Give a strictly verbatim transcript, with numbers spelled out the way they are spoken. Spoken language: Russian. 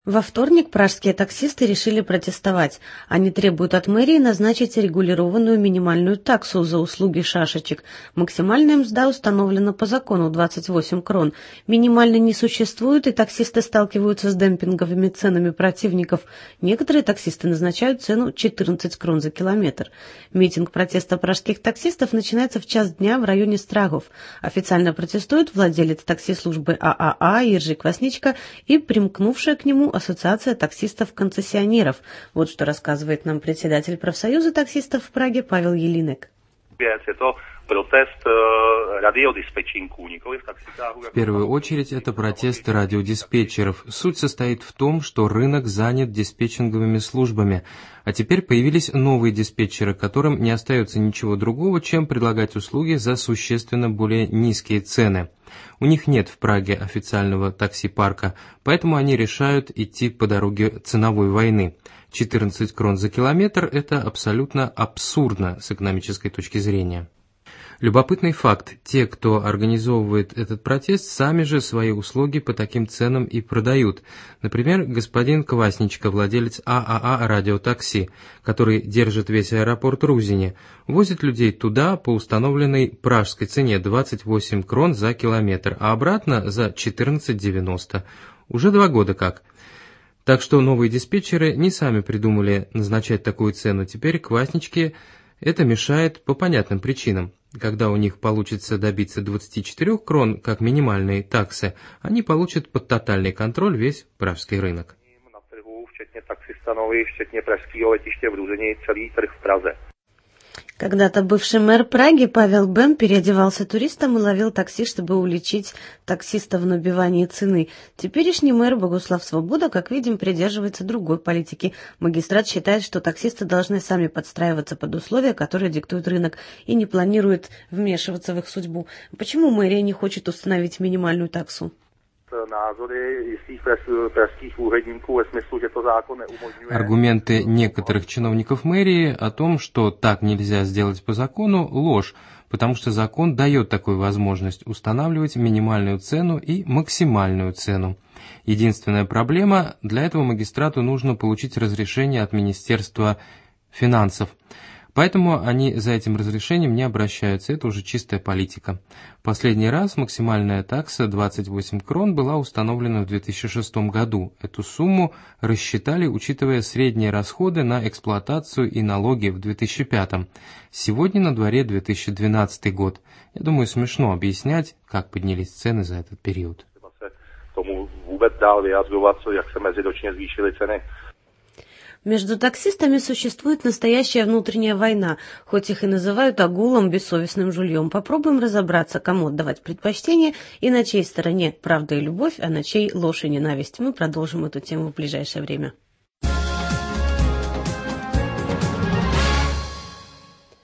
Во вторник пражские таксисты решили протестовать. Они требуют от мэрии назначить регулированную минимальную таксу за услуги шашечек. Максимальная мзда установлена по закону двадцать восемь крон. Минимальной не существует, и таксисты сталкиваются с демпинговыми ценами противников. Некоторые таксисты назначают цену четырнадцать крон за километр. Митинг протеста пражских таксистов начинается в час дня в районе Страгов. Официально протестует владелец такси-службы ААА Иржи Квасничка и примкнувшая к нему Ассоциация таксистов-концессионеров. Вот что рассказывает нам председатель профсоюза таксистов в Праге Павел Елинек. В первую очередь это протесты радиодиспетчеров. Суть состоит в том, что рынок занят диспетчинговыми службами, а теперь появились новые диспетчеры, которым не остается ничего другого, чем предлагать услуги за существенно более низкие цены. У них нет в Праге официального такси-парка, поэтому они решают идти по дороге ценовой войны. четырнадцать крон за километр – это абсолютно абсурдно с экономической точки зрения. Любопытный факт – те, кто организовывает этот протест, сами же свои услуги по таким ценам и продают. Например, господин Квасничка, владелец ААА «Радиотакси», который держит весь аэропорт Рузине, возит людей туда по установленной пражской цене двадцать восемь крон за километр, а обратно за четырнадцать девяносто. Уже два года как. Так что новые диспетчеры не сами придумали назначать такую цену, теперь Квасничке это мешает по понятным причинам. Когда у них получится добиться двадцати четырёх крон, как минимальные таксы, они получат под тотальный контроль весь пражский рынок. Когда-то бывший мэр Праги Павел Бем переодевался туристом и ловил такси, чтобы уличить таксиста в набивании цены. Теперешний мэр Богуслав Свобода, как видим, придерживается другой политики. Магистрат считает, что таксисты должны сами подстраиваться под условия, которые диктует рынок, и не планирует вмешиваться в их судьбу. Почему мэрия не хочет установить минимальную таксу? Аргументы некоторых чиновников мэрии о том, что так нельзя сделать по закону, ложь, потому что закон дает такую возможность устанавливать минимальную цену и максимальную цену. Единственная проблема – для этого магистрату нужно получить разрешение от Министерства финансов. Поэтому они за этим разрешением не обращаются, это уже чистая политика. Последний раз максимальная такса двадцать восемь крон была установлена в две тысячи шестом году. Эту сумму рассчитали, учитывая средние расходы на эксплуатацию и налоги в две тысячи пятом. Сегодня на дворе две тысячи двенадцатый год. Я думаю, смешно объяснять, как поднялись цены за этот период. Между таксистами существует настоящая внутренняя война, хоть их и называют агулом, бессовестным жульем. Попробуем разобраться, кому отдавать предпочтение и на чьей стороне правда и любовь, а на чьей ложь и ненависть. Мы продолжим эту тему в ближайшее время.